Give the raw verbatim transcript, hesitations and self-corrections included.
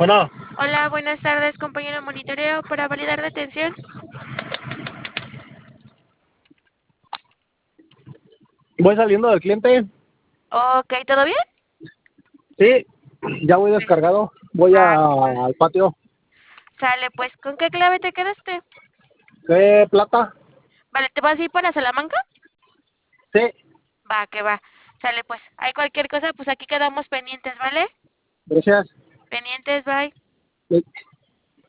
Bueno, Hola, buenas tardes, compañero de monitoreo, para validar detención. voy saliendo del cliente. Ok, ¿todo bien? Sí, ya voy Pues, descargado. Voy va, a- al patio. sale, pues, ¿con qué clave te quedaste? ¿Qué plata? Vale, ¿te vas a ir para Salamanca? Sí, Va, que va. Sale, pues, hay cualquier cosa, pues aquí quedamos pendientes, ¿vale? gracias. Pendientes, bye. Sí.